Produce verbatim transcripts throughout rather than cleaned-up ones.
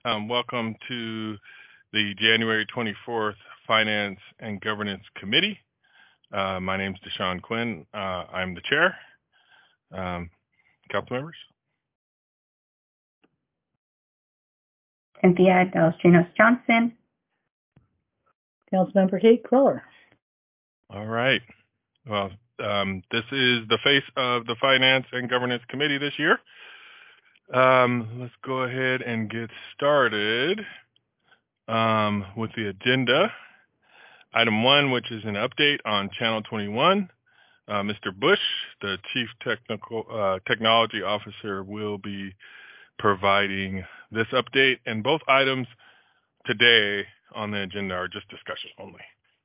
Um, welcome to the January twenty-fourth Finance and Governance Committee. Uh, my name is Deshaun Quinn. Uh, I'm the chair. Um, council members. Cynthia Delastrinos Johnson. Councilmember Kate Cruller. All right. Well, um, this is the face of the Finance and Governance Committee this year. Um, let's go ahead and get started um, with the agenda. Item one, which is an update on Channel twenty-one. Uh, Mister Bush, the Chief Technical uh, Technology Officer, will be providing this update, and both items today on the agenda are just discussion only.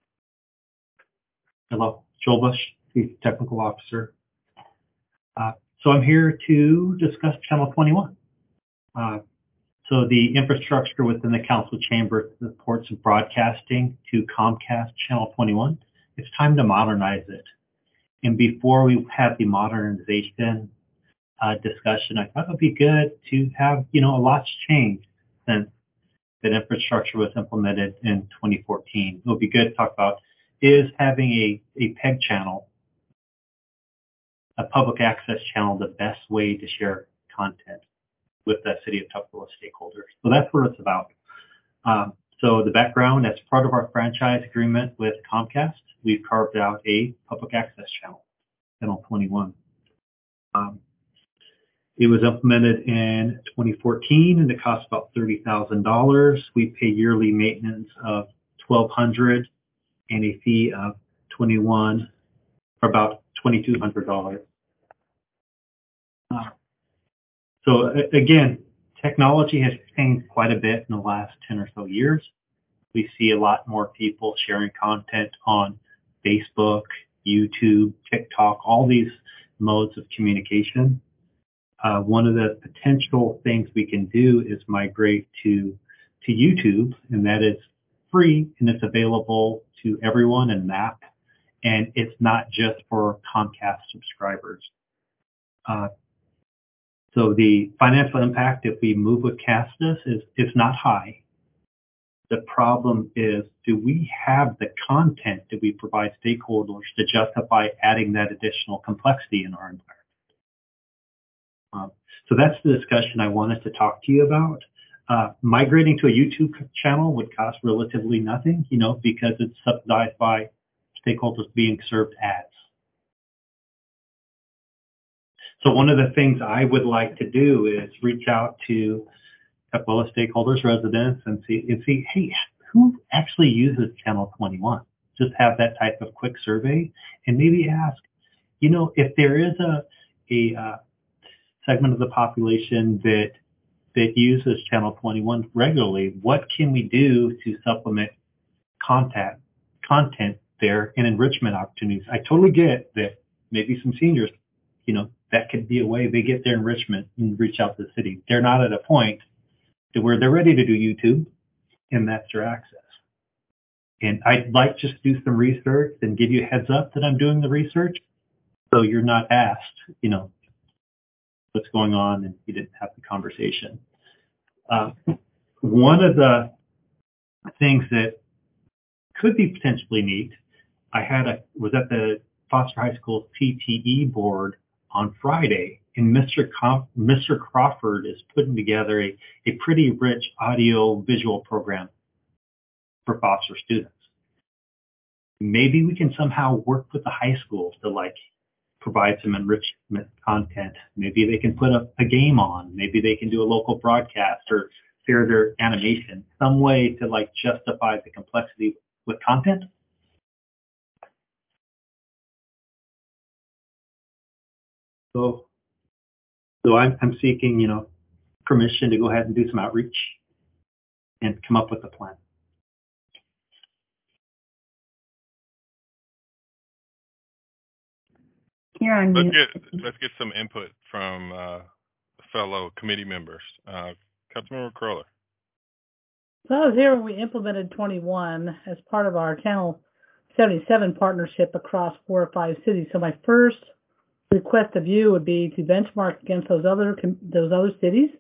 Hello, Joel Bush, Chief Technical Officer. Uh, so I'm here to discuss Channel twenty-one. Uh, so the infrastructure within the council chamber supports broadcasting to Comcast Channel twenty-one. It's time to modernize it. And before we have the modernization uh, discussion, I thought it would be good to have, you know, a lot's changed since that infrastructure was implemented in twenty fourteen. It would be good to talk about is having a, a PEG channel, a public access channel, the best way to share content with the City of Tukwila stakeholders. So that's what it's about. Um, so the background, as part of our franchise agreement with Comcast, we've carved out a public access channel, Channel twenty-one. Um, it was implemented in twenty fourteen and it cost about thirty thousand dollars. We pay yearly maintenance of twelve hundred dollars and a fee of twenty-one for about twenty-two hundred dollars. Uh, so again, technology has changed quite a bit in the last ten or so years. We see a lot more people sharing content on Facebook, YouTube, TikTok, all these modes of communication. Uh, one of the potential things we can do is migrate to to YouTube, and that is free and it's available to everyone in M A P, and it's not just for Comcast subscribers. Uh, so the financial impact if we move with Castus is, is not high. The problem is, do we have the content that we provide stakeholders to justify adding that additional complexity in our environment? Um, so that's the discussion I wanted to talk to you about. Uh, migrating to a YouTube channel would cost relatively nothing, you know, because it's subsidized by stakeholders being served ads. So one of the things I would like to do is reach out to Tukwila stakeholders, residents, and see, and see, hey, who actually uses Channel twenty-one? Just have that type of quick survey and maybe ask, you know, if there is a, a uh, segment of the population that that uses Channel twenty-one regularly, what can we do to supplement content content there and enrichment opportunities? I totally get that maybe some seniors, you know, that could be a way they get their enrichment and reach out to the city. They're not at a point to where they're ready to do YouTube, and that's their access. And I'd like just to do some research and give you a heads up that I'm doing the research, so you're not asked, you know, what's going on and you didn't have the conversation. Uh, one of the things that could be potentially neat, I had a was at the Foster High School T T E board on Friday, and Mister Com- Mister Crawford is putting together a, a pretty rich audio visual program for Foster students. Maybe we can somehow work with the high schools to like provide some enrichment content. Maybe they can put a, a game on. Maybe they can do a local broadcast or share their animation, some way to like justify the complexity with content. So, so I'm, I'm seeking, you know, permission to go ahead and do some outreach and come up with a plan. You're on let's mute. get let's get some input from uh, fellow committee members. Uh, Councilmember Cruller. So I was here when we implemented twenty-one as part of our Channel seventy-seven partnership across four or five cities. So my first request of you would be to benchmark against those other those other cities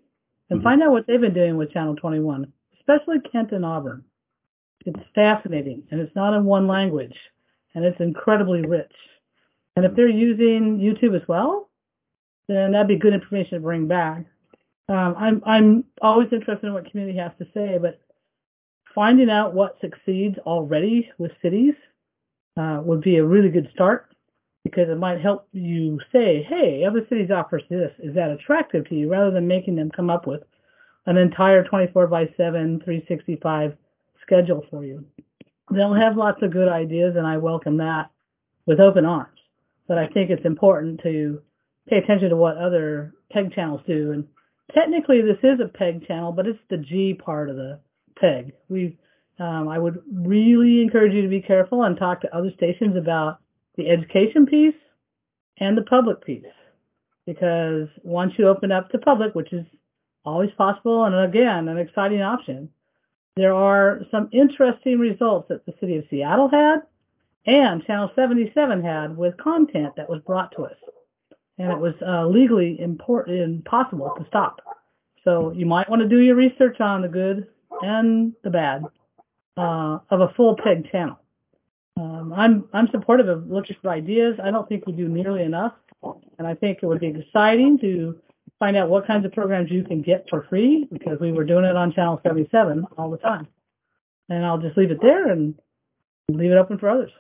and Mhm. find out what they've been doing with Channel twenty-one, especially Kent and Auburn. It's fascinating, and it's not in one language, and it's incredibly rich. And if they're using YouTube as well, then that'd be good information to bring back. Um, I'm I'm always interested in what community has to say, but finding out what succeeds already with cities uh, would be a really good start, because it might help you say, hey, other cities offer this. Is that attractive to you? Rather than making them come up with an entire twenty-four by seven, three sixty-five schedule for you. They'll have lots of good ideas, and I welcome that with open arms. But I think it's important to pay attention to what other PEG channels do. And technically, this is a PEG channel, but it's the G part of the PEG. We, um, I would really encourage you to be careful and talk to other stations about the education piece and the public piece. Because once you open up to public, which is always possible, and again, an exciting option, there are some interesting results that the city of Seattle had and Channel seventy-seven had with content that was brought to us. And it was uh, legally important, impossible to stop. So you might want to do your research on the good and the bad uh, of a full PEG channel. Um, I'm I'm supportive of looking for ideas. I don't think we do nearly enough, and I think it would be exciting to find out what kinds of programs you can get for free, because we were doing it on Channel seventy-seven all the time. And I'll just leave it there and leave it open for others.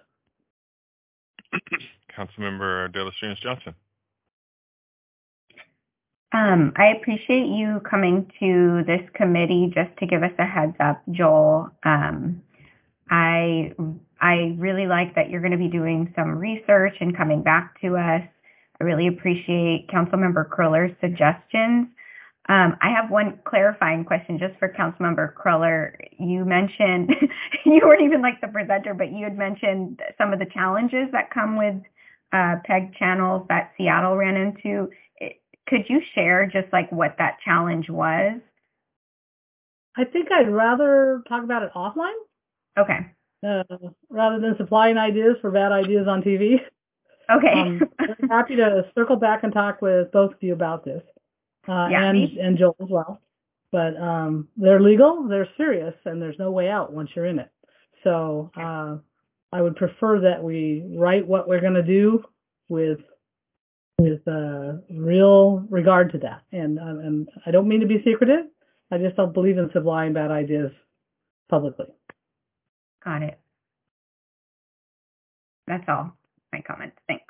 Councilmember De Los Ríos Johnson. Um, I appreciate you coming to this committee just to give us a heads up, Joel. Um, I I really like that you're going to be doing some research and coming back to us. I really appreciate Councilmember Kruller's suggestions. Um, I have one clarifying question just for Councilmember Kruller. You mentioned, you weren't even like the presenter, but you had mentioned some of the challenges that come with uh, PEG channels that Seattle ran into. Could you share just like what that challenge was? I think I'd rather talk about it offline. Okay. Uh, rather than supplying ideas for bad ideas on T V. Okay. um, I'm happy to circle back and talk with both of you about this, uh, yeah, and me. and Joel as well. But um, they're legal, they're serious, and there's no way out once you're in it. So uh, I would prefer that we write what we're going to do with with uh, real regard to that. And, um, and I don't mean to be secretive. I just don't believe in supplying bad ideas publicly. Got it. That's all my comments. Thanks.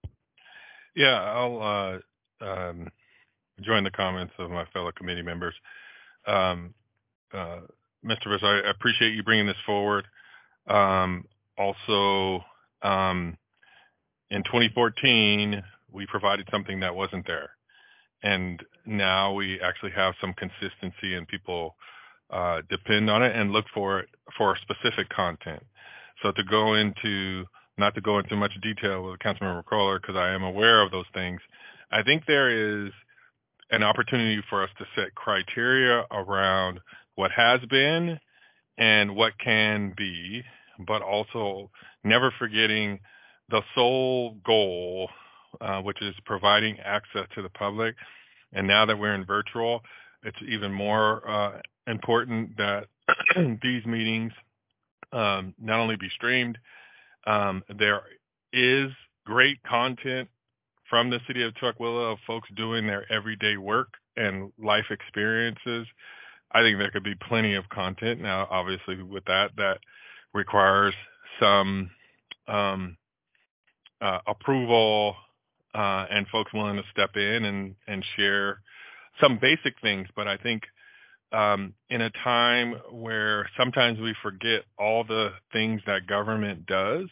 Yeah, I'll uh, um, join the comments of my fellow committee members. Um, uh, Mister Viss, I appreciate you bringing this forward. Um, also, um, in twenty fourteen, we provided something that wasn't there. And now we actually have some consistency, and people uh, depend on it and look for it for specific content. So to go into, not to go into much detail with Councilmember Kruller, because I am aware of those things, I think there is an opportunity for us to set criteria around what has been and what can be, but also never forgetting the sole goal, uh, which is providing access to the public. And now that we're in virtual, it's even more uh, important that these meetings um, not only be streamed, um, there is great content from the city of Tukwila of folks doing their everyday work and life experiences. I think there could be plenty of content. Now, obviously, with that, that requires some um, uh, approval uh, and folks willing to step in and, and share some basic things. But I think um, in a time where sometimes we forget all the things that government does,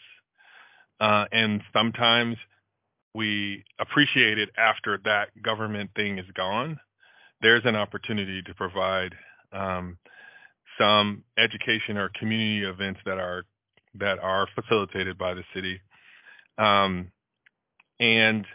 uh, and sometimes we appreciate it after that government thing is gone, there's an opportunity to provide um, some education or community events that are that are facilitated by the city, um, and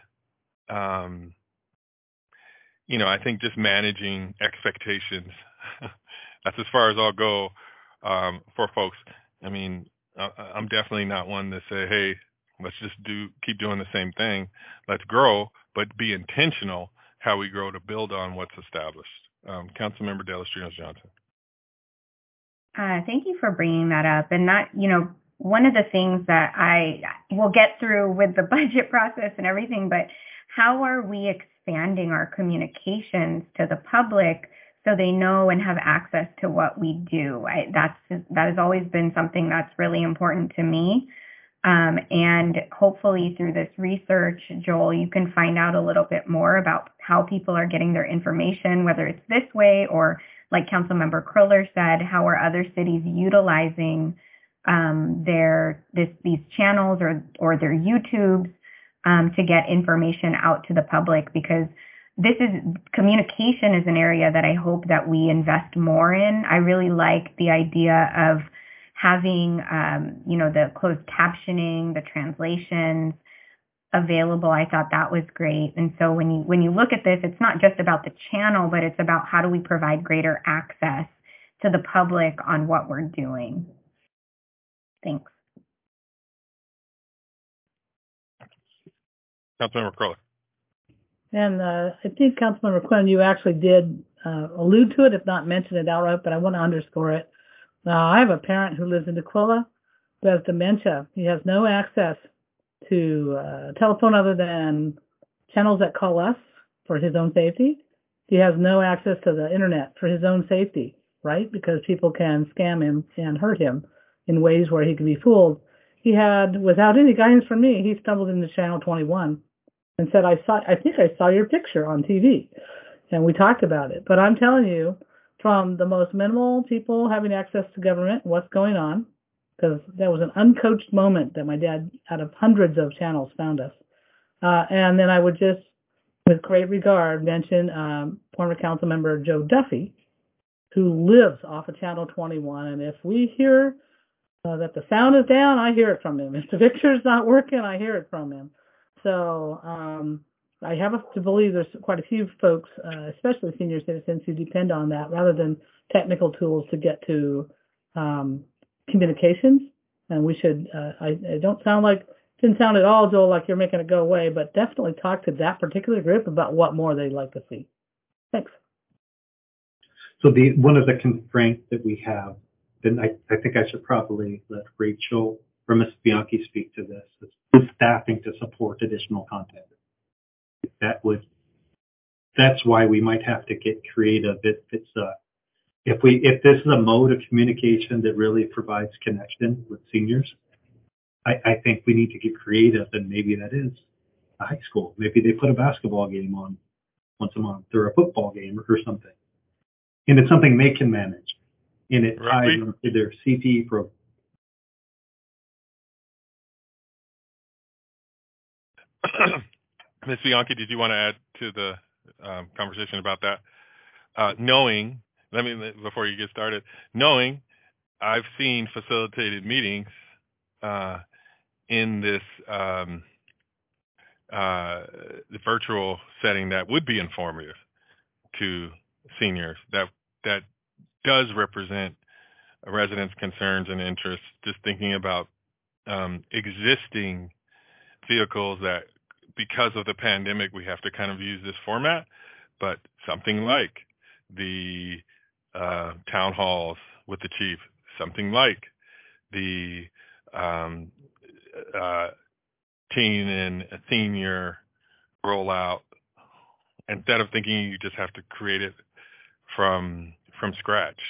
um, you know, I think just managing expectations. That's as far as I'll go um, for folks. I mean, I, I'm definitely not one to say, hey, let's just do keep doing the same thing. Let's grow, but be intentional how we grow to build on what's established. Um, Councilmember Delestrinos Johnson. Uh, thank you for bringing that up. And that, you know, one of the things that I will get through with the budget process and everything, but how are we expanding our communications to the public so they know and have access to what we do? I, that's that has always been something that's really important to me. Um, and hopefully through this research, Joel, you can find out a little bit more about how people are getting their information, whether it's this way or, like Councilmember Kruller said, how are other cities utilizing um, their this these channels or or their YouTubes um, to get information out to the public, because this is communication is an area that I hope that we invest more in. I really like the idea of having, um, you know, the closed captioning, the translations available. I thought that was great. And so when you when you look at this, it's not just about the channel, but it's about how do we provide greater access to the public on what we're doing. Thanks. Councilmember Crowley. And uh, I think Councilmember Quinn, you actually did uh, allude to it, if not mention it outright, but I want to underscore it. Uh, I have a parent who lives in Tukwila who has dementia. He has no access to uh, telephone other than channels that call us for his own safety. He has no access to the internet for his own safety, right? Because people can scam him and hurt him in ways where he can be fooled. He had, without any guidance from me, he stumbled into Channel twenty-one and said, I saw, I think I saw your picture on T V. And we talked about it. But I'm telling you, from the most minimal people having access to government, what's going on, because there was an uncoached moment that my dad, out of hundreds of channels, found us. Uh, and then I would just, with great regard, mention um, former council member Joe Duffy, who lives off of Channel twenty-one. And if we hear uh, that the sound is down, I hear it from him. If the picture's not working, I hear it from him. So um, I have to believe there's quite a few folks, uh, especially senior citizens, who depend on that rather than technical tools to get to um, communications. And we should, uh, I, I don't sound like, didn't sound at all, Joel, like you're making it go away, but definitely talk to that particular group about what more they'd like to see. Thanks. So the one of the constraints that we have, and I, I think I should probably let Rachel or Miz Bianchi speak to this, is the staffing to support additional content. That would, that's why we might have to get creative. If it's a, if we, if this is a mode of communication that really provides connection with seniors, I, I think we need to get creative, and maybe that is a high school. Maybe they put a basketball game on once a month or a football game or something. And it's something they can manage. And it ties Right. into their C T E program. Miz Bianchi, did you want to add to the um, conversation about that? Uh, knowing, let me, before you get started, knowing I've seen facilitated meetings uh, in this um, uh, the virtual setting that would be informative to seniors, that that does represent residents' concerns and interests, just thinking about um, existing vehicles that, because of the pandemic, we have to kind of use this format, but something like the uh, town halls with the chief, something like the um, uh, teen and senior rollout, instead of thinking you just have to create it from from scratch.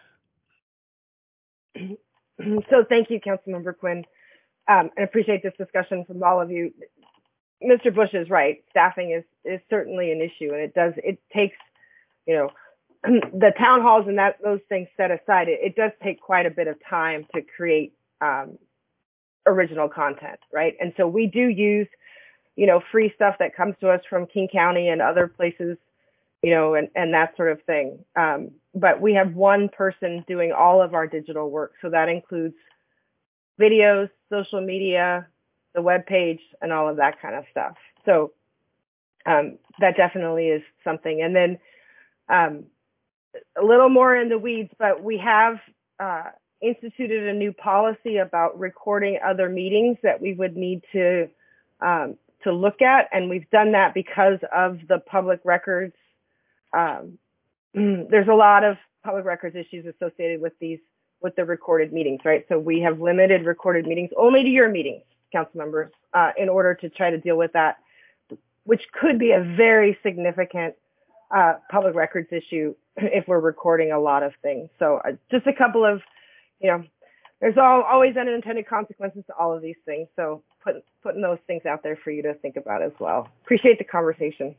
So thank you, Councilmember Quinn. Um, I appreciate this discussion from all of you. Mister Bush is right. Staffing is, is certainly an issue, and it does, it takes, you know, the town halls and that those things set aside, it, it does take quite a bit of time to create um, original content, right? And so we do use, you know, free stuff that comes to us from King County and other places, you know, and, and that sort of thing. Um, but we have one person doing all of our digital work. So that includes videos, social media, the web page, and all of that kind of stuff. So um, that definitely is something. And then um, a little more in the weeds, but we have uh, instituted a new policy about recording other meetings that we would need to um, to look at, and we've done that because of the public records um, there's a lot of public records issues associated with these, with the recorded meetings, right? So we have limited recorded meetings only to your meetings, council members, uh, in order to try to deal with that, which could be a very significant uh, public records issue if we're recording a lot of things. So uh, just a couple of, you know, there's all, always unintended consequences to all of these things. So put, putting those things out there for you to think about as well. Appreciate the conversation.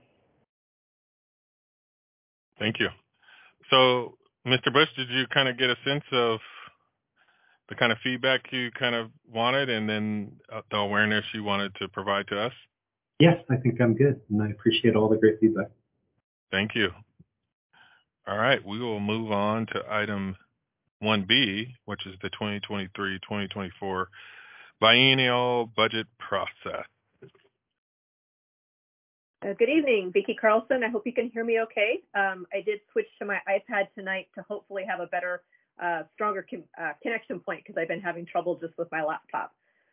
Thank you. So, Mister Bush, did you kind of get a sense of the kind of feedback you kind of wanted and then uh, the awareness you wanted to provide to us? Yes, I think I'm good, and I appreciate all the great feedback. Thank you. All right, we will move on to item one B, which is the twenty twenty-three twenty twenty-four biennial budget process. Uh, good evening, Vicki Carlson. I hope you can hear me okay. Um, I did switch to my iPad tonight to hopefully have a better, uh, stronger con uh, connection point because I've been having trouble just with my laptop.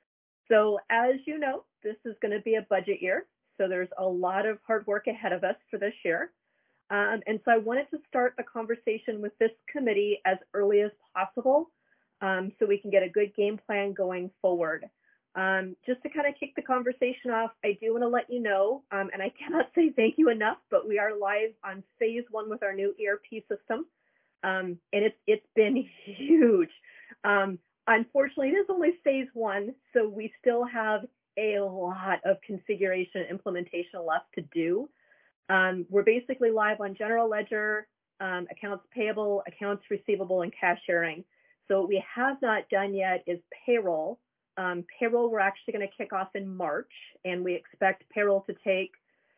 So as you know, this is going to be a budget year. So there's a lot of hard work ahead of us for this year. Um, and so I wanted to start the conversation with this committee as early as possible um, so we can get a good game plan going forward. Um, just to kind of kick the conversation off, I do want to let you know, um, and I cannot say thank you enough, but we are live on phase one with our new E R P system, um, and it's it's been huge. Um, unfortunately, it is only phase one, so we still have a lot of configuration and implementation left to do. Um, we're basically live on general ledger, um, accounts payable, accounts receivable, and cash sharing. So what we have not done yet is payroll. Um, payroll, we're actually going to kick off in March, and we expect payroll to take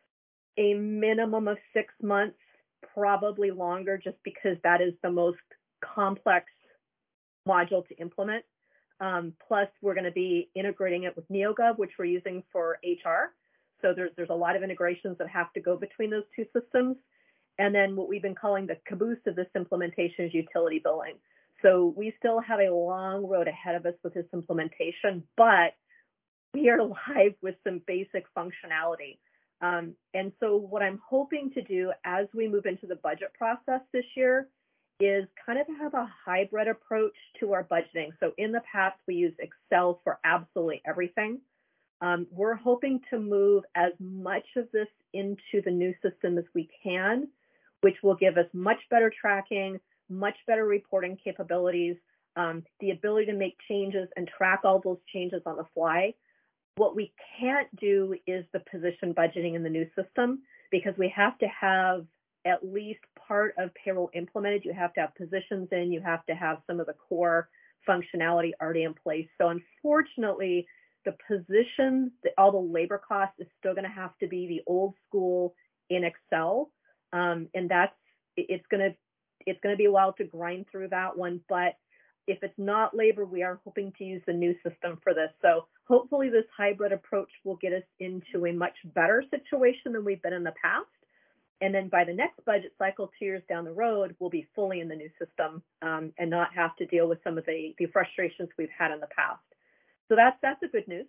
a minimum of six months, probably longer, just because that is the most complex module to implement. Um, plus, we're going to be integrating it with NeoGov, which we're using for H R. So there's, there's a lot of integrations that have to go between those two systems. And then what we've been calling the caboose of this implementation is utility billing. So we still have a long road ahead of us with this implementation, but we are live with some basic functionality. Um, and so what I'm hoping to do as we move into the budget process this year is kind of have a hybrid approach to our budgeting. So in the past, we used Excel for absolutely everything. Um, we're hoping to move as much of this into the new system as we can, which will give us much better tracking, much better reporting capabilities, um, the ability to make changes and track all those changes on the fly. What we can't do is the position budgeting in the new system because we have to have at least part of payroll implemented. You have to have positions in, you have to have some of the core functionality already in place. So unfortunately, the position, the, all the labor cost is still going to have to be the old school in Excel. Um, and that's, it's going to, it's going to be a while to grind through that one. But if it's not labor, we are hoping to use the new system for this. So hopefully this hybrid approach will get us into a much better situation than we've been in the past. And then by the next budget cycle, two years down the road, we'll be fully in the new system um, and not have to deal with some of the, the frustrations we've had in the past. So that's, that's the good news.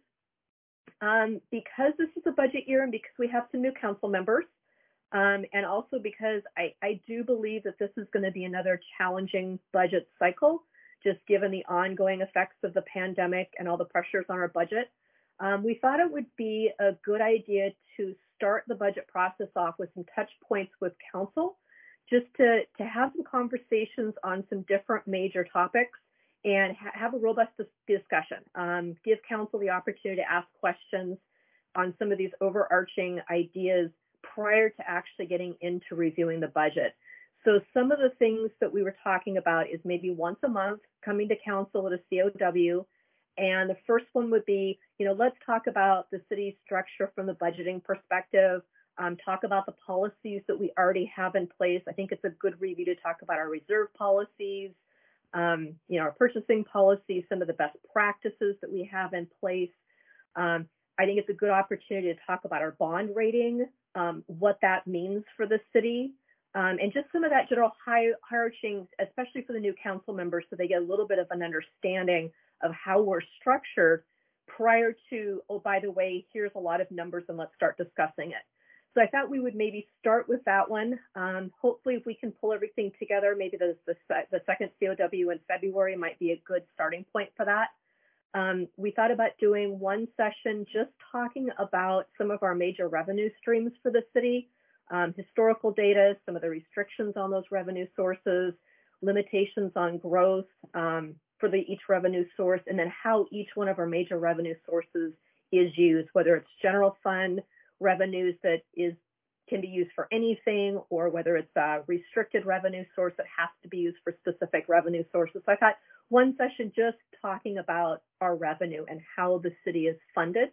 Um, because this is a budget year and because we have some new council members, um, and also because I, I do believe that this is going to be another challenging budget cycle, just given the ongoing effects of the pandemic and all the pressures on our budget, um, we thought it would be a good idea to start the budget process off with some touch points with council, just to, to have some conversations on some different major topics and ha have a robust dis discussion. Um, give council the opportunity to ask questions on some of these overarching ideas prior to actually getting into reviewing the budget. So some of the things that we were talking about is maybe once a month coming to council at a C O W. And the first one would be, you know, let's talk about the city structure from the budgeting perspective, um, talk about the policies that we already have in place. I think it's a good review to talk about our reserve policies, um, you know, our purchasing policies, some of the best practices that we have in place. Um, I think it's a good opportunity to talk about our bond rating, um, what that means for the city. Um, and just some of that general hierarchy, especially for the new council members, so they get a little bit of an understanding of how we're structured prior to, oh, by the way, here's a lot of numbers and let's start discussing it. So I thought we would maybe start with that one. Um, hopefully, if we can pull everything together, maybe the, the, the second C O W in February might be a good starting point for that. Um, we thought about doing one session just talking about some of our major revenue streams for the city, um, historical data, some of the restrictions on those revenue sources, limitations on growth um, for the each revenue source, and then how each one of our major revenue sources is used, whether it's general fund revenues that is can be used for anything, or whether it's a restricted revenue source that has to be used for specific revenue sources. So I thought one session just talking about our revenue and how the city is funded.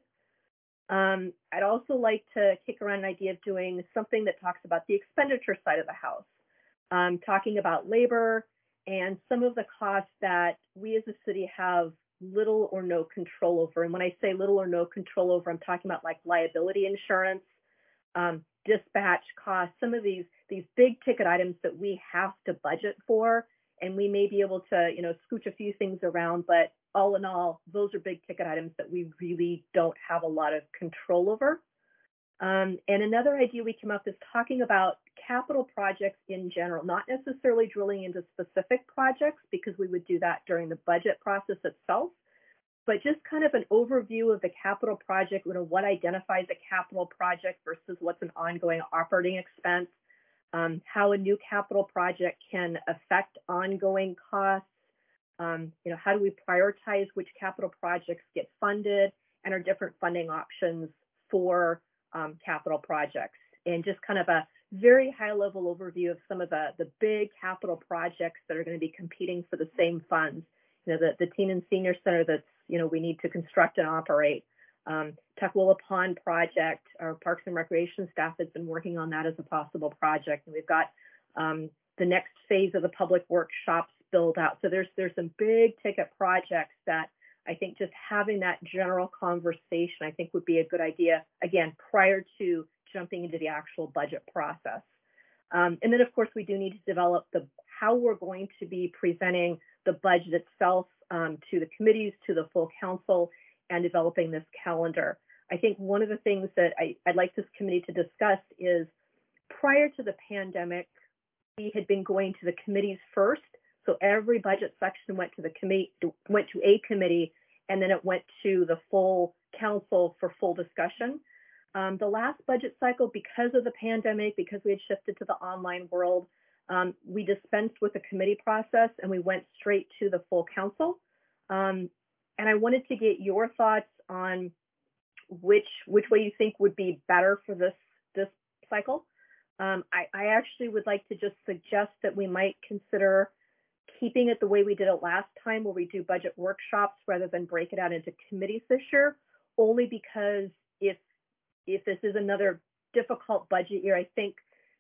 Um, I'd also like to kick around an idea of doing something that talks about the expenditure side of the house, um, talking about labor and some of the costs that we as a city have little or no control over. And when I say little or no control over, I'm talking about like liability insurance, um, dispatch costs, some of these these big ticket items that we have to budget for, and we may be able to, you know, scooch a few things around, but all in all, those are big ticket items that we really don't have a lot of control over. Um, and another idea we came up is talking about capital projects in general, not necessarily drilling into specific projects because we would do that during the budget process itself, but just kind of an overview of the capital project, you know, what identifies a capital project versus what's an ongoing operating expense, um, how a new capital project can affect ongoing costs, um, you know, how do we prioritize which capital projects get funded and our different funding options for um, capital projects, and just kind of a very high level overview of some of the, the big capital projects that are going to be competing for the same funds. You know, the, the teen and senior center that's, you know, we need to construct and operate. Um, Tukwila Pond project, our Parks and Recreation staff has been working on that as a possible project. And we've got um, the next phase of the public workshops build out. So there's there's some big ticket projects that I think just having that general conversation, I think would be a good idea, again, prior to jumping into the actual budget process. Um, and then, of course, we do need to develop the how we're going to be presenting the budget itself um, to the committees, to the full council, and developing this calendar. I think one of the things that I, I'd like this committee to discuss is prior to the pandemic, we had been going to the committees first. So every budget section went to the committee, went to a committee, and then it went to the full council for full discussion. Um, the last budget cycle, because of the pandemic, because we had shifted to the online world, um, we dispensed with the committee process and we went straight to the full council. Um, and I wanted to get your thoughts on which which way you think would be better for this this cycle. Um, I, I actually would like to just suggest that we might consider keeping it the way we did it last time, where we do budget workshops rather than break it out into committees this year, only because if if this is another difficult budget year, I think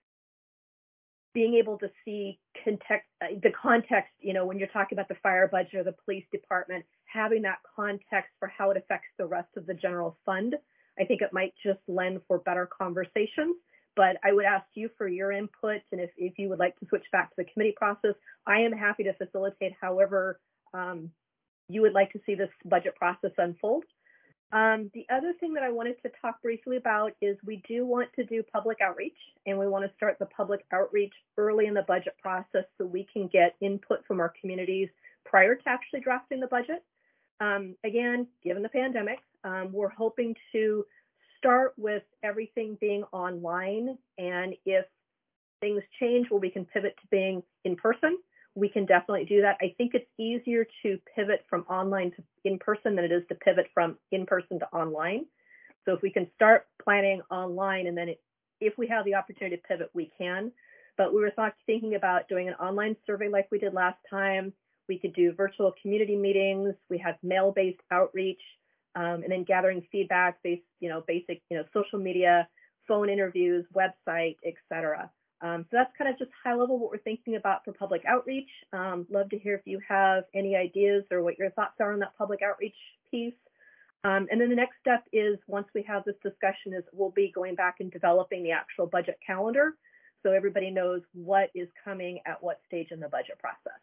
being able to see context, uh, the context, you know, when you're talking about the fire budget or the police department, having that context for how it affects the rest of the general fund, I think it might just lend for better conversations. But I would ask you for your input, and if, if you would like to switch back to the committee process, I am happy to facilitate however um, you would like to see this budget process unfold. Um, the other thing that I wanted to talk briefly about is we do want to do public outreach, and we want to start the public outreach early in the budget process so we can get input from our communities prior to actually drafting the budget. Um, again, given the pandemic, um, we're hoping to start with everything being online, and if things change where we can pivot to being in person, we can definitely do that. I think it's easier to pivot from online to in person than it is to pivot from in person to online. So if we can start planning online, and then it, if we have the opportunity to pivot, we can. But we were thought, thinking about doing an online survey like we did last time. We could do virtual community meetings. We have mail-based outreach, um, and then gathering feedback based, you know, basic, you know, social media, phone interviews, website, et cetera. Um, so that's kind of just high level what we're thinking about for public outreach. Um, love to hear if you have any ideas or what your thoughts are on that public outreach piece. Um, and then the next step is, once we have this discussion, is we'll be going back and developing the actual budget calendar so everybody knows what is coming at what stage in the budget process.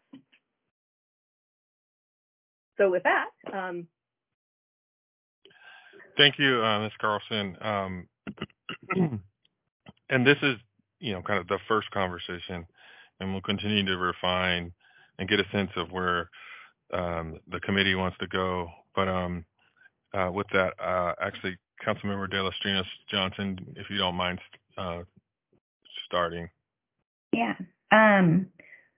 So with that. Um, Thank you, uh, Miz Carlson. Um, and this is, you know, kind of the first conversation, and we'll continue to refine and get a sense of where um, the committee wants to go. But um, uh, with that, uh, actually, Councilmember De Los Strinos Johnson, if you don't mind uh, starting. Yeah. Um,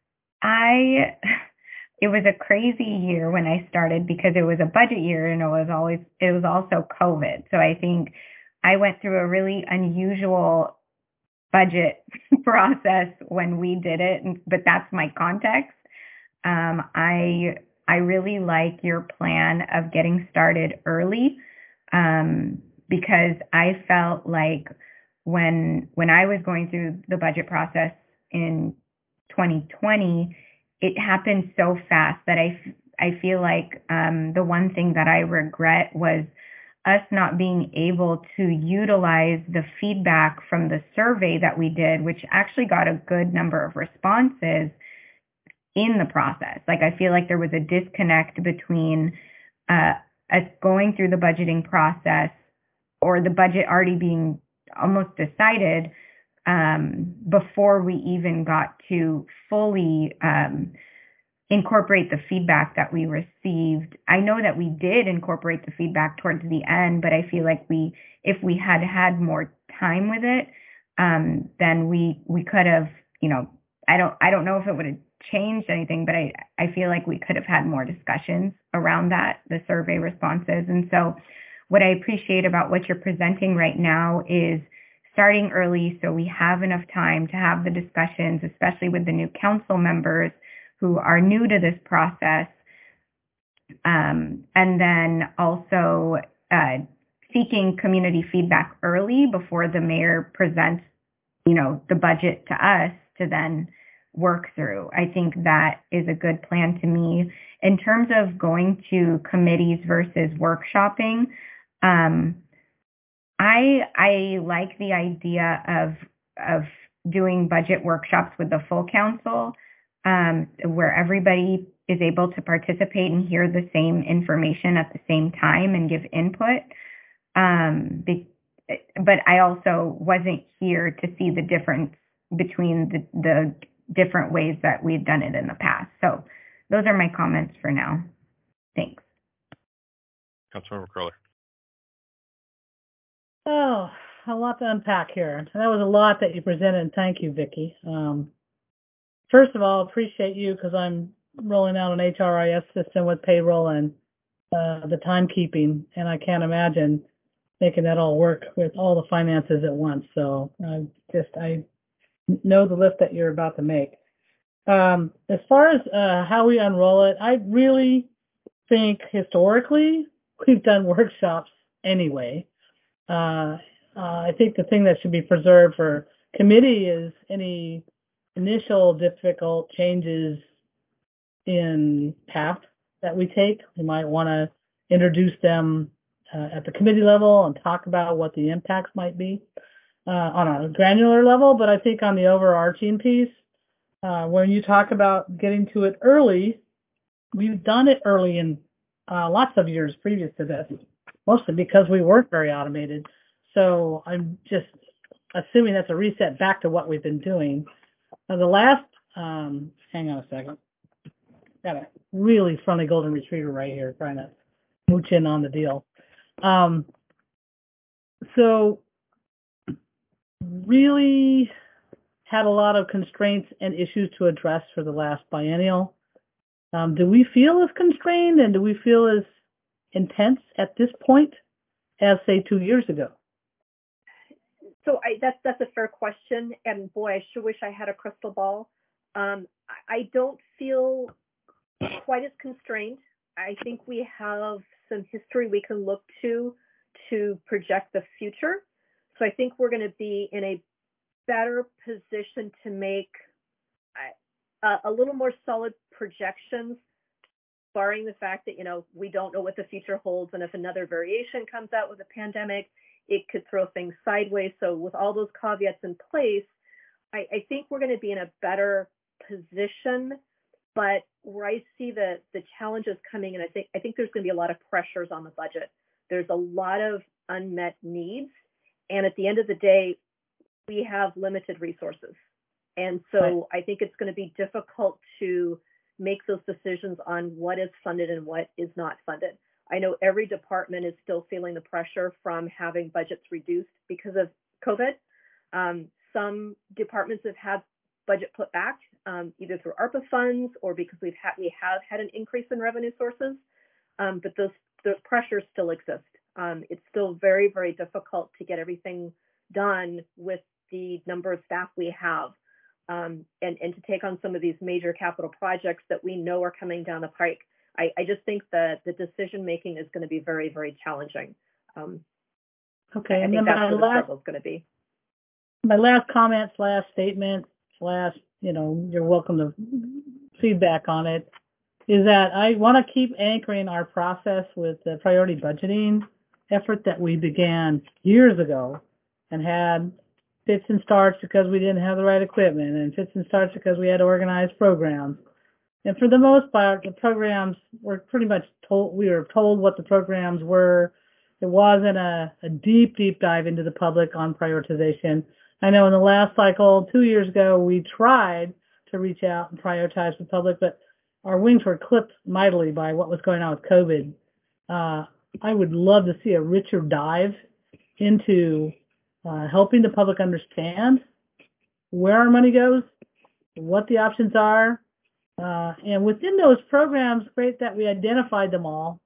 I, it was a crazy year when I started because it was a budget year and it was always, it was also COVID. So I think I went through a really unusual budget process when we did it, but that's my context. Um, I, I really like your plan of getting started early, um, because I felt like when, when I was going through the budget process in twenty twenty, it happened so fast that I, I feel like um, the one thing that I regret was us not being able to utilize the feedback from the survey that we did, which actually got a good number of responses in the process. Like, I feel like there was a disconnect between uh, us going through the budgeting process or the budget already being almost decided um, before we even got to fully um, incorporate the feedback that we received. I know that we did incorporate the feedback towards the end, but I feel like we, if we had had more time with it, um, then we we could have, you know, I don't I don't know if it would have changed anything, but I I feel like we could have had more discussions around that, the survey responses. And so, what I appreciate about what you're presenting right now is starting early so we have enough time to have the discussions, especially with the new council members who are new to this process, um, and then also uh, seeking community feedback early before the mayor presents, you know, the budget to us to then work through. I think that is a good plan to me. In terms of going to committees versus workshopping, um, I I like the idea of of doing budget workshops with the full council, um, where everybody is able to participate and hear the same information at the same time and give input. Um, be, but I also wasn't here to see the difference between the, the different ways that we've done it in the past. So those are my comments for now. Thanks. Councilmember Curler. Oh, a lot to unpack here. That was a lot that you presented, and thank you, Vicki. Um, first of all, appreciate you because I'm rolling out an H R I S system with payroll and uh, the timekeeping, and I can't imagine making that all work with all the finances at once. So I just, I know the lift that you're about to make. Um, as far as uh, how we unroll it, I really think historically we've done workshops anyway. Uh, uh, I think the thing that should be preserved for committee is any initial difficult changes in path that we take. We might want to introduce them uh, at the committee level and talk about what the impacts might be uh, on a granular level. But I think on the overarching piece, uh, when you talk about getting to it early, we've done it early in uh, lots of years previous to this, mostly because we weren't very automated. So I'm just assuming that's a reset back to what we've been doing. Now the last, um, hang on a second. Got a really friendly golden retriever right here trying to mooch in on the deal. Um, so really had a lot of constraints and issues to address for the last biennial. Um, do we feel as constrained and do we feel as intense at this point as, say, two years ago? So I, that's that's a fair question, and boy, I sure wish I had a crystal ball. Um, I, I don't feel quite as constrained. I think we have some history we can look to to project the future. So I think we're going to be in a better position to make a, a little more solid projections, barring the fact that, you know, we don't know what the future holds. And if another variation comes out with a pandemic, it could throw things sideways. So with all those caveats in place, I, I think we're going to be in a better position. But where I see the, the challenges coming, and I think I think there's going to be a lot of pressures on the budget. There's a lot of unmet needs. And at the end of the day, we have limited resources. And so right. I think it's going to be difficult to make those decisions on what is funded and what is not funded. I know every department is still feeling the pressure from having budgets reduced because of COVID. Um, some departments have had budget put back, um, either through ARPA funds or because we've had we have had an increase in revenue sources. Um, but those those pressures still exist. Um, it's still very, very difficult to get everything done with the number of staff we have, um, and and to take on some of these major capital projects that we know are coming down the pike. I, I just think that the decision making is going to be very, very challenging. Um, okay, I and think then that's my where the last, struggle is going to be. My last comment, last statement, last, you know, you're welcome to feedback on it, is that I want to keep anchoring our process with the priority budgeting effort that we began years ago and had fits and starts because we didn't have the right equipment and fits and starts because we had organized programs. And for the most part, the programs were pretty much told, we were told what the programs were. There wasn't a, a deep, deep dive into the public on prioritization. I know in the last cycle, two years ago, we tried to reach out and prioritize the public, but our wings were clipped mightily by what was going on with COVID. Uh, I would love to see a richer dive into uh, helping the public understand where our money goes, what the options are, uh, and within those programs, great that we identified them all.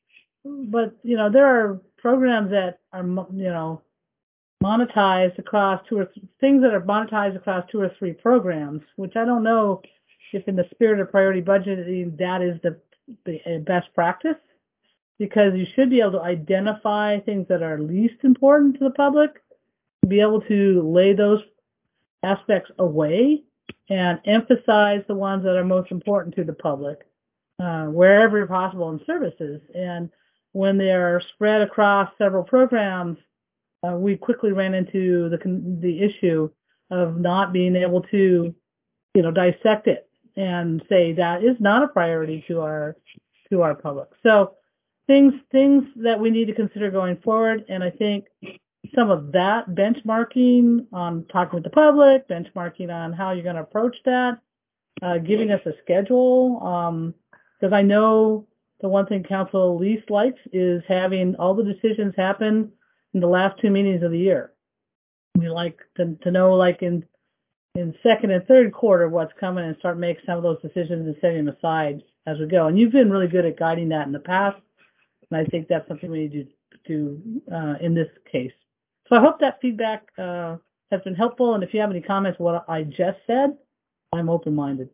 But, you know, there are programs that are, you know, monetized across two or th- things that are monetized across two or three programs, which I don't know if in the spirit of priority budgeting, that is the, the best practice, because you should be able to identify things that are least important to the public, be able to lay those aspects away and emphasize the ones that are most important to the public, uh, wherever possible in services. And when they are spread across several programs, uh, we quickly ran into the the issue of not being able to, you know, dissect it and say that is not a priority to our to our public. So things things that we need to consider going forward, and I think some of that benchmarking on talking with the public, benchmarking on how you're going to approach that, uh, giving us a schedule, um, because I know the one thing council least likes is having all the decisions happen in the last two meetings of the year. We like to, to know, like in in second and third quarter, what's coming, and start making some of those decisions and setting them aside as we go. And you've been really good at guiding that in the past, and I think that's something we need to do uh, in this case. So I hope that feedback uh, has been helpful. And if you have any comments on what I just said, I'm open-minded.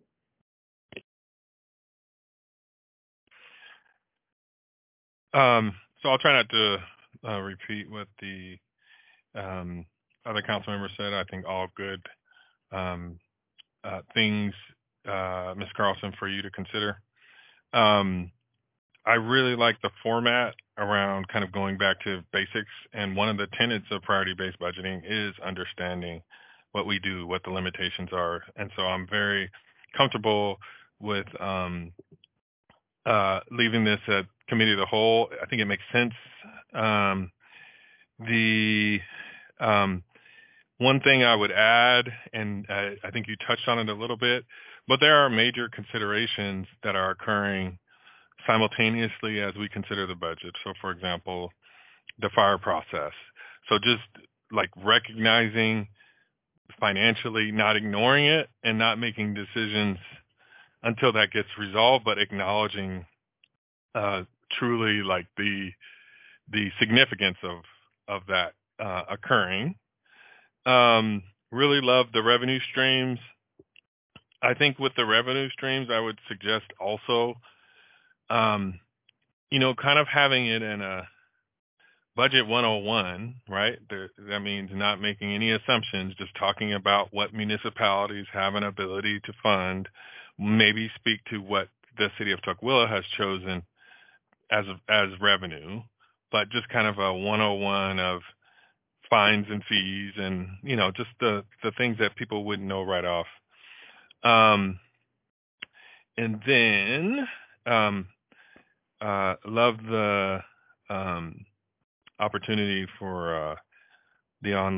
Um, so I'll try not to uh, repeat what the um, other council members said. I think all good um, uh, things, uh, Miz Carlson, for you to consider. Um, I really like the format around kind of going back to basics. And one of the tenets of priority-based budgeting is understanding what we do, what the limitations are. And so I'm very comfortable with um, uh, leaving this at committee of the whole. I think it makes sense. Um, the um, one thing I would add, and uh, I think you touched on it a little bit, but there are major considerations that are occurring simultaneously as we consider the budget. So, for example, the fire process. So just like recognizing financially, not ignoring it and not making decisions until that gets resolved, but acknowledging uh, truly like the the significance of of that uh, occurring. Um, really love the revenue streams. I think with the revenue streams, I would suggest also Um, you know, kind of having it in a budget one oh one, right? There, that means not making any assumptions, just talking about what municipalities have an ability to fund, maybe speak to what the city of Tukwila has chosen as as revenue, but just kind of a one oh one of fines and fees and, you know, just the, the things that people wouldn't know right off. Um, and then, um, Uh, love the um, opportunity for uh, the online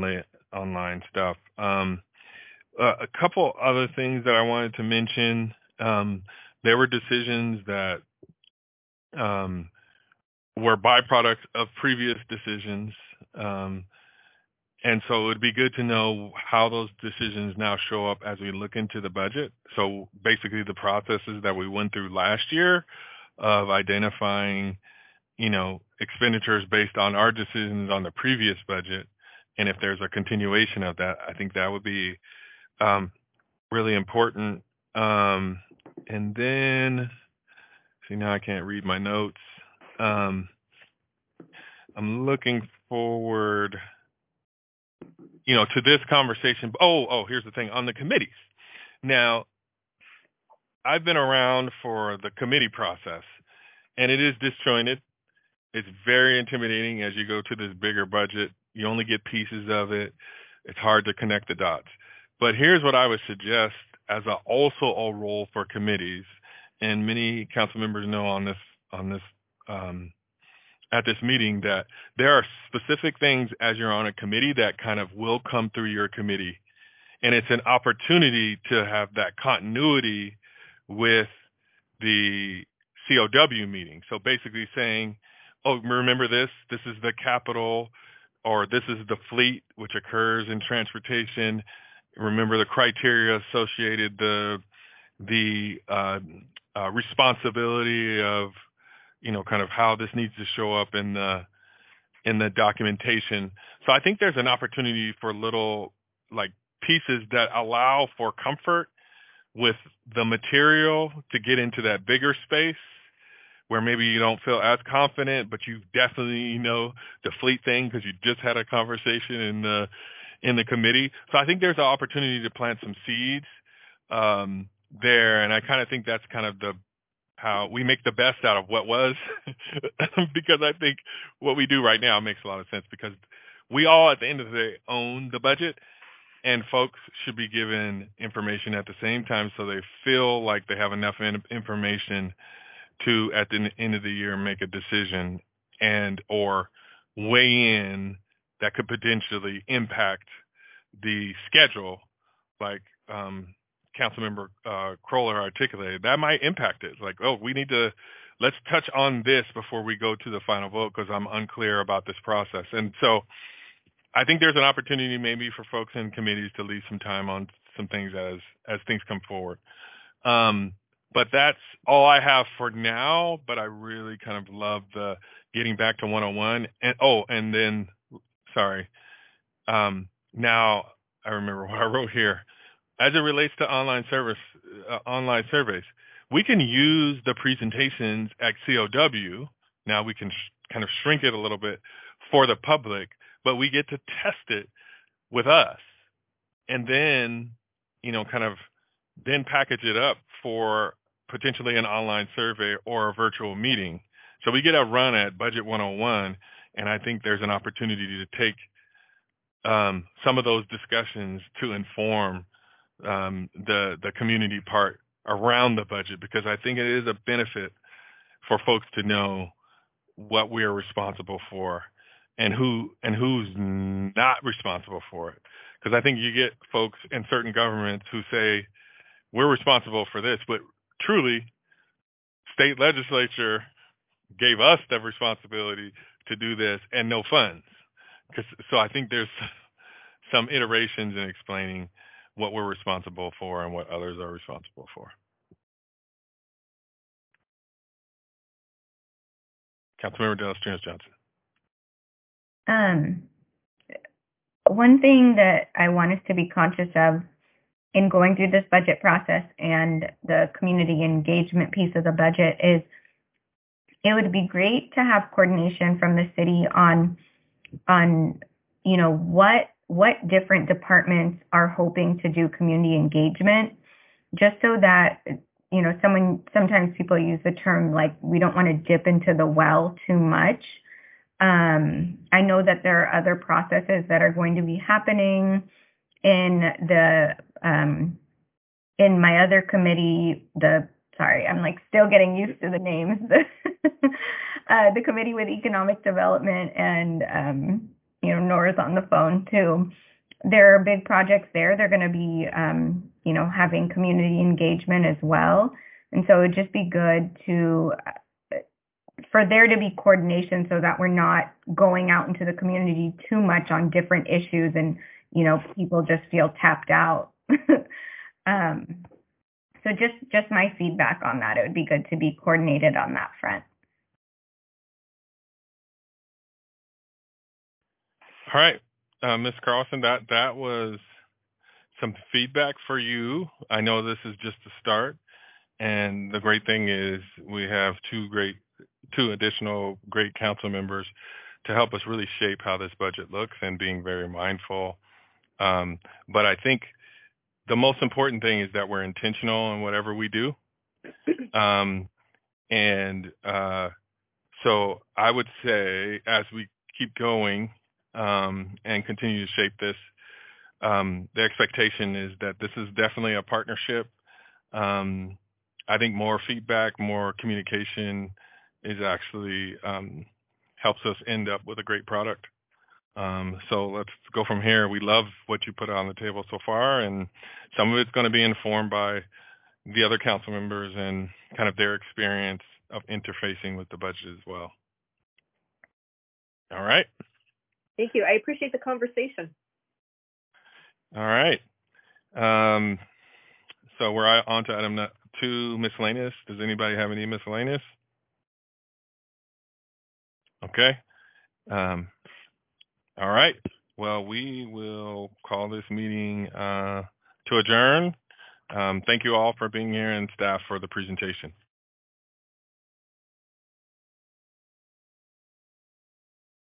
online stuff. Um, uh, a couple other things that I wanted to mention. Um, there were decisions that um, were byproducts of previous decisions. Um, and so it would be good to know how those decisions now show up as we look into the budget. So basically the processes that we went through last year of identifying, you know, expenditures based on our decisions on the previous budget. And if there's a continuation of that, I think that would be um, really important. Um, and then, see, now I can't read my notes. Um, I'm looking forward, you know, to this conversation. Oh, oh, here's the thing on the committees. Now, I've been around for the committee process, and it is disjointed. It's very intimidating as you go to this bigger budget. You only get pieces of it. It's hard to connect the dots. But here's what I would suggest as a, also a role for committees, and many council members know on this on this um, at this meeting that there are specific things as you're on a committee that kind of will come through your committee. And it's an opportunity to have that continuity with the C O W meeting. So basically saying, oh, remember this, this is the capital, or this is the fleet, which occurs in transportation. Remember the criteria associated, the the uh, uh, responsibility of, you know, kind of how this needs to show up in the in the documentation. So I think there's an opportunity for little like pieces that allow for comfort with the material to get into that bigger space where maybe you don't feel as confident, but you definitely know the fleet thing because you just had a conversation in the in the committee. So I think there's an opportunity to plant some seeds um, there, and I kind of think that's kind of the how we make the best out of what was, because I think what we do right now makes a lot of sense because we all at the end of the day own the budget, and folks should be given information at the same time so they feel like they have enough in- information to at the end of the year make a decision and or weigh in that could potentially impact the schedule, like um, Councilmember uh, Kroller articulated. That might impact it. Like, oh, we need to, let's touch on this before we go to the final vote because I'm unclear about this process. And so I think there's an opportunity maybe for folks in committees to leave some time on some things as as things come forward. Um, but that's all I have for now, but I really kind of love the getting back to one oh one. And oh, and then, sorry, um, now I remember what I wrote here. As it relates to online service, uh, online surveys, we can use the presentations at C O W. Now we can sh- kind of shrink it a little bit for the public, but we get to test it with us and then, you know, kind of then package it up for potentially an online survey or a virtual meeting. So we get a run at Budget one oh one, and I think there's an opportunity to take um, some of those discussions to inform um, the the community part around the budget, because I think it is a benefit for folks to know what we are responsible for and who and who's not responsible for it. Because I think you get folks in certain governments who say we're responsible for this, but truly state legislature gave us the responsibility to do this and no funds. Because so I think there's some iterations in explaining what we're responsible for and what others are responsible for. Councilmember Dallas Trinos Johnson. Um, one thing that I want us to be conscious of in going through this budget process and the community engagement piece of the budget is it would be great to have coordination from the city on, on, you know, what what different departments are hoping to do community engagement, just so that, you know, someone, sometimes people use the term like we don't want to dip into the well too much. Um, I know that there are other processes that are going to be happening in the, um, in my other committee, the, sorry, I'm like still getting used to the names, uh, the Committee with Economic Development, and, um, you know, Nora's on the phone too. there are big projects there. They're going to be, um, you know, having community engagement as well. And so it would just be good to, for there to be coordination so that we're not going out into the community too much on different issues and, you know, people just feel tapped out. um, so just, just my feedback on that. It would be good to be coordinated on that front. All right, uh, Miz Carlson, that, that was some feedback for you. I know this is just the start, and the great thing is we have two great, two additional great council members to help us really shape how this budget looks and being very mindful. Um, but I think the most important thing is that we're intentional in whatever we do. Um, and uh, so I would say as we keep going, Um, and continue to shape this. Um, the expectation is that this is definitely a partnership. Um, I think more feedback, more communication is actually um, helps us end up with a great product. Um, so let's go from here. We love what you put on the table so far, and some of it's going to be informed by the other council members and kind of their experience of interfacing with the budget as well. All right. Thank you. I appreciate the conversation. All right. Um, so we're on to item two, miscellaneous. Does anybody have any miscellaneous? Okay. Um, all right. Well, we will call this meeting uh, to adjourn. Um, thank you all for being here and staff for the presentation.